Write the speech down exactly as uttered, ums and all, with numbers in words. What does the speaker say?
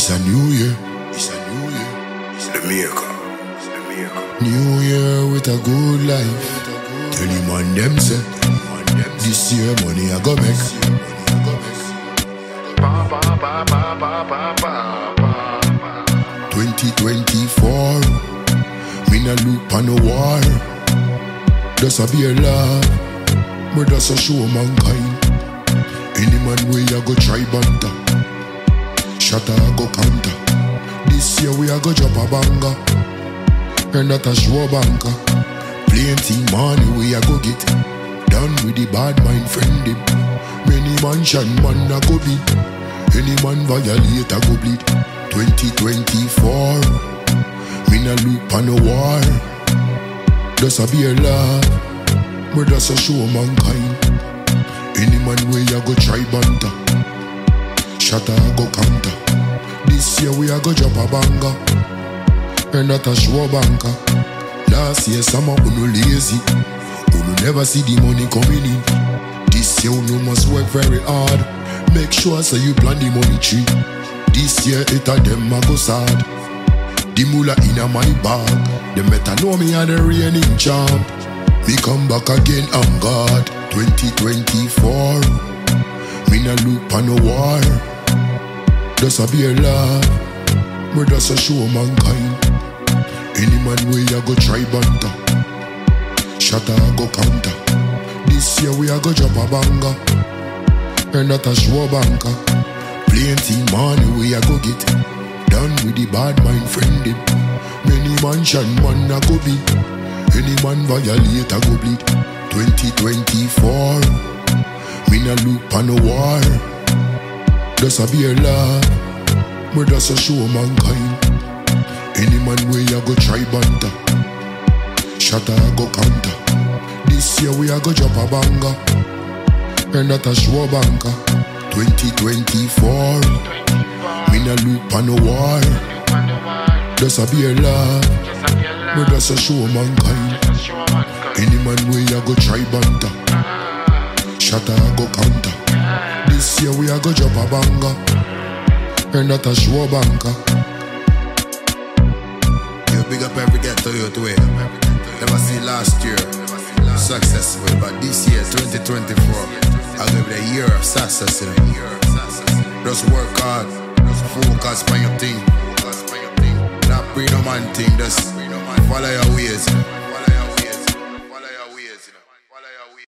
It's a new year. It's a new year. It's the miracle. It's the miracle. New year with a good life. Tell him on them say, this year money I go make. twenty twenty-four, me no look on no war. Just a be a love, but just a show mankind. Any man way I go try banter, shut I go counter. This year we a go drop a banger, and that a show banker. Plenty money we a go get, done with the bad mind friendly. Many mansion man a go beat, any man violate a go bleed. twenty twenty-four, me no look on no war. Just a be a love, but just a show mankind. Any man way I go try banter, shut I go counter. This year we a go drop a banger, and that a show banker. Last year summer uno lazy, uno never see the money coming in. This year uno must work very hard, make sure so you plant the money tree. This year it a them a go sad, the moolah in a my bag. Them better know me a the reigning champ. Me come back again, I'm God. twenty twenty-four, me no look on no war. Just a be a love, but just a show mankind. Any man way I go try banter, shut I go counter. This year we a go drop a banger, and that a show banker. Plenty money we a go get, done with the bad mind friendly. Many mansion man a go be, any man violate a go bleed. twenty twenty-four, me no look on no war. Just a be a love, but just a show mankind. Any man way I go try banter, shut I go counter. This year we a go drop a banger, and that a show banker. twenty twenty-four, me no look on no war. Just a be a love, but just a show mankind. Any man way I go try banter, shut I go counter. This year we a go drop a banger, and that a show banker. You big up every ghetto youth way. Never see last year successful, but this year twenty twenty-four I'll give it a year of success. You know? Just work hard, focus on your thing. Not bring no man thing, just follow your ways.